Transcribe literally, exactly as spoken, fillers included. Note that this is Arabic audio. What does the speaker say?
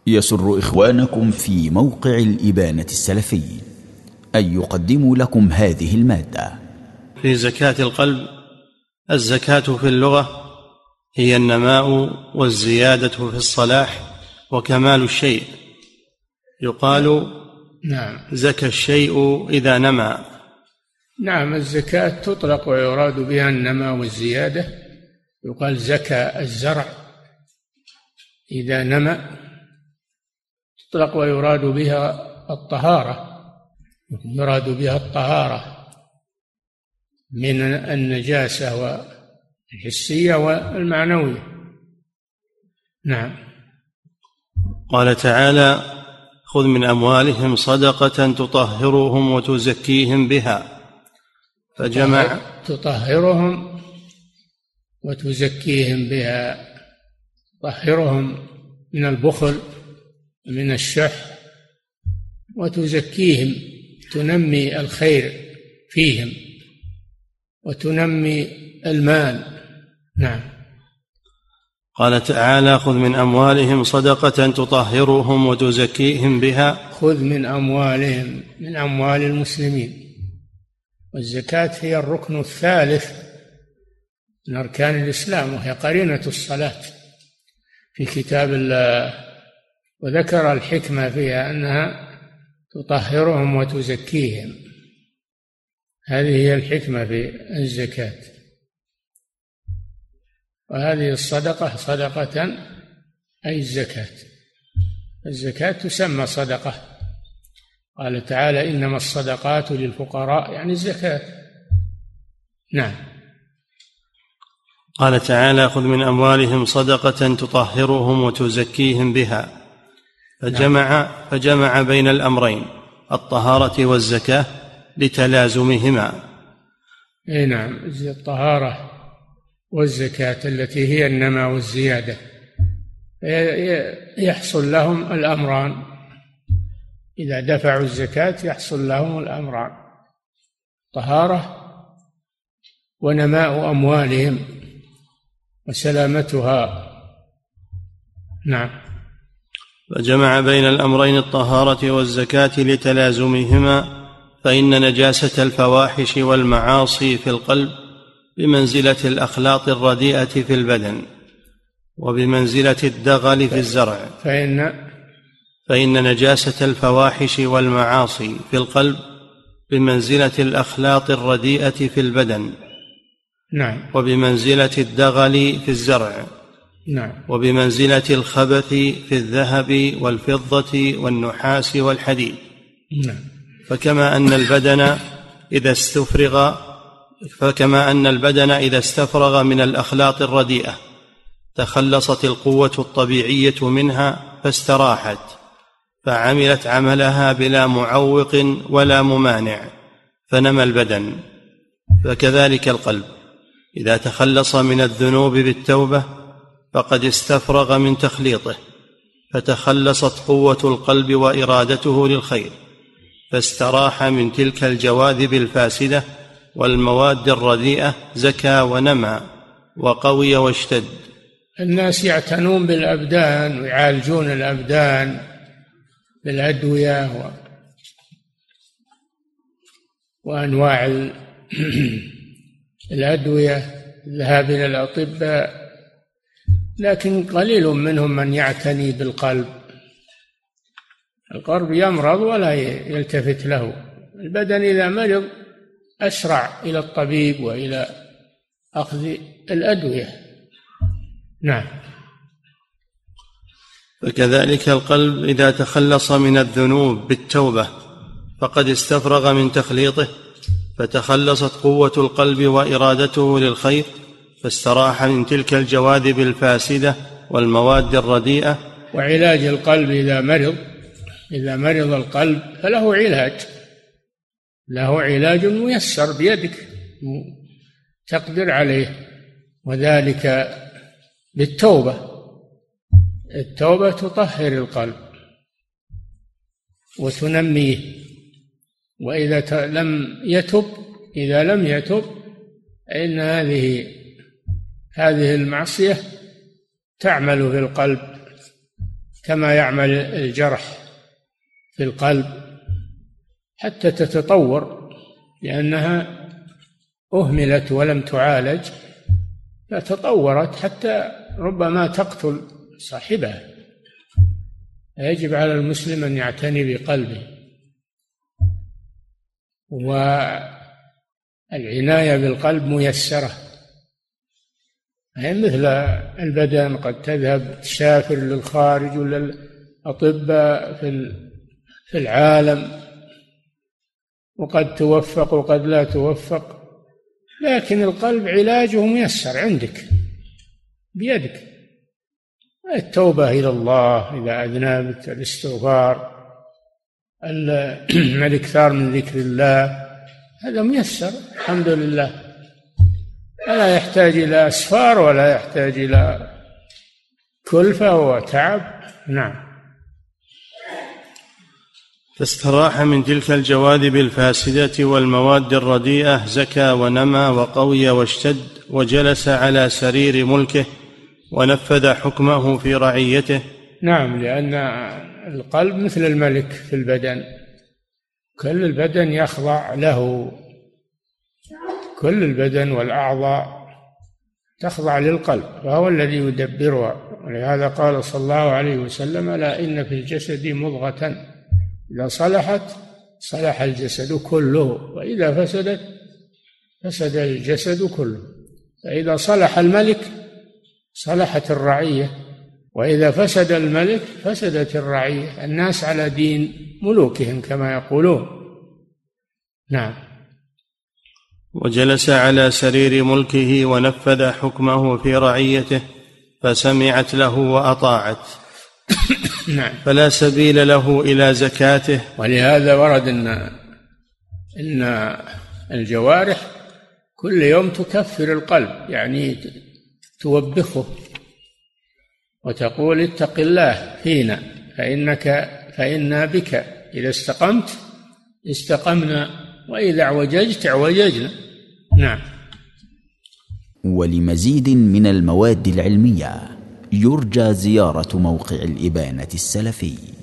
يسر إخوانكم في موقع الإبانة السلفي أن يقدموا لكم هذه المادة. في زكاة القلب: الزكاة في اللغة هي النماء والزيادة في الصلاح وكمال الشيء. يقال نعم زكى الشيء إذا نمى. نعم، الزكاة تطلق ويراد بها النماء والزيادة. يقال زكى الزرع إذا نمى، تطلق ويراد بها الطهارة، يراد بها الطهارة من النجاسة الحسية والمعنوية. نعم. قال تعالى: خذ من أموالهم صدقة تطهرهم وتزكيهم بها. فجمع تطهرهم وتزكيهم بها، تطهرهم من البخل من الشح، وتزكيهم، تنمي الخير فيهم وتنمي المال. نعم. قال تعالى: خذ من أموالهم صدقة تطهرهم وتزكيهم بها. خذ من أموالهم، من أموال المسلمين. والزكاة هي الركن الثالث من أركان الإسلام، وهي قرينة الصلاة في كتاب الله، وذكر الحكمة فيها أنها تطهرهم وتزكيهم. هذه هي الحكمة في الزكاة. وهذه الصدقة صدقة أي الزكاة. الزكاة تسمى صدقة. قال تعالى: إنما الصدقات للفقراء، يعني الزكاة. نعم. قال تعالى: خذ من أموالهم صدقة تطهرهم وتزكيهم بها. فجمع, فجمع بين الأمرين، الطهارة والزكاة، لتلازمهما. اي نعم، الطهارة والزكاة التي هي النماء والزيادة يحصل لهم الأمران. إذا دفعوا الزكاة يحصل لهم الأمران: طهارة ونماء أموالهم وسلامتها. نعم. فجمع بين الأمرين، الطهارة والزكاة، لتلازمهما، فإن نجاسة الفواحش والمعاصي في القلب بمنزلة الأخلاط الرديئة في البدن، وبمنزلة الدغل في الزرع. فإن فإن نجاسة الفواحش والمعاصي في القلب بمنزلة الأخلاط الرديئة في البدن. نعم. وبمنزلة الدغل في الزرع. نعم. وبمنزلة الخبث في الذهب والفضة والنحاس والحديد. نعم. فكما أن البدن إذا استفرغ فكما أن البدن إذا استفرغ من الأخلاط الرديئة تخلصت القوة الطبيعية منها فاستراحت، فعملت عملها بلا معوق ولا ممانع، فنمى البدن. فكذلك القلب إذا تخلص من الذنوب بالتوبة فقد استفرغ من تخليطه، فتخلصت قوة القلب وإرادته للخير، فاستراح من تلك الجواذب الفاسدة والمواد الرديئة، زكى ونمى وقوي واشتد. الناس يعتنون بالأبدان ويعالجون الأبدان بالأدوية و... وأنواع ال... الأدوية، الذهاب إلى الأطباء، لكن قليل منهم من يعتني بالقلب. القلب يمرض ولا يلتفت له. البدن إذا مرض أسرع إلى الطبيب وإلى أخذ الأدوية. نعم. فكذلك القلب إذا تخلص من الذنوب بالتوبة فقد استفرغ من تخليطه، فتخلصت قوة القلب وإرادته للخير، فاستراح من تلك الجواذب الفاسدة والمواد الرديئة. وعلاج القلب إذا مرض إذا مرض القلب فله علاج، له علاج ميسر بيدك تقدر عليه، وذلك بالتوبة. التوبة تطهر القلب وتنميه. وإذا لم يتب إذا لم يتب إن هذه هذه المعصية تعمل في القلب كما يعمل الجرح في القلب حتى تتطور، لأنها أهملت ولم تعالج فتطورت حتى ربما تقتل صاحبها. يجب على المسلم أن يعتني بقلبه، والعناية بالقلب ميسرة، يعني مثل البدن قد تذهب تسافر للخارج ولا الأطباء في العالم وقد توفق وقد لا توفق، لكن القلب علاجه ميسر عندك بيدك. التوبة إلى الله إذا أذنبت، الاستغفار، الاكثار من ذكر الله، هذا ميسر الحمد لله، لا يحتاج إلى أسفار ولا يحتاج إلى كلفة وتعب. نعم. فاستراح من تلك الجواذب الفاسدة والمواد الرديئة، زكى ونمى وقوي واشتد، وجلس على سرير ملكه ونفذ حكمه في رعيته. نعم، لأن القلب مثل الملك في البدن، كل البدن يخضع له، كل البدن والأعضاء تخضع للقلب، فهو الذي يدبرها. ولهذا قال صلى الله عليه وسلم: لا إن في الجسد مضغة إذا صلحت صلح الجسد كله، وإذا فسدت فسد الجسد كله. فإذا صلح الملك صلحت الرعية، وإذا فسد الملك فسدت الرعية. الناس على دين ملوكهم كما يقولون. نعم. وجلس على سرير ملكه ونفذ حكمه في رعيته، فسمعت له وأطاعت. نعم. فلا سبيل له إلى زكاته. ولهذا ورد إن إن الجوارح كل يوم تكفر القلب، يعني توبخه وتقول: اتق الله فينا فإنك فإنا بك إذا استقمت استقمنا وإذا اعوججت اعوججنا. نعم. ولمزيد من المواد العلمية يرجى زيارة موقع الإبانة السلفي.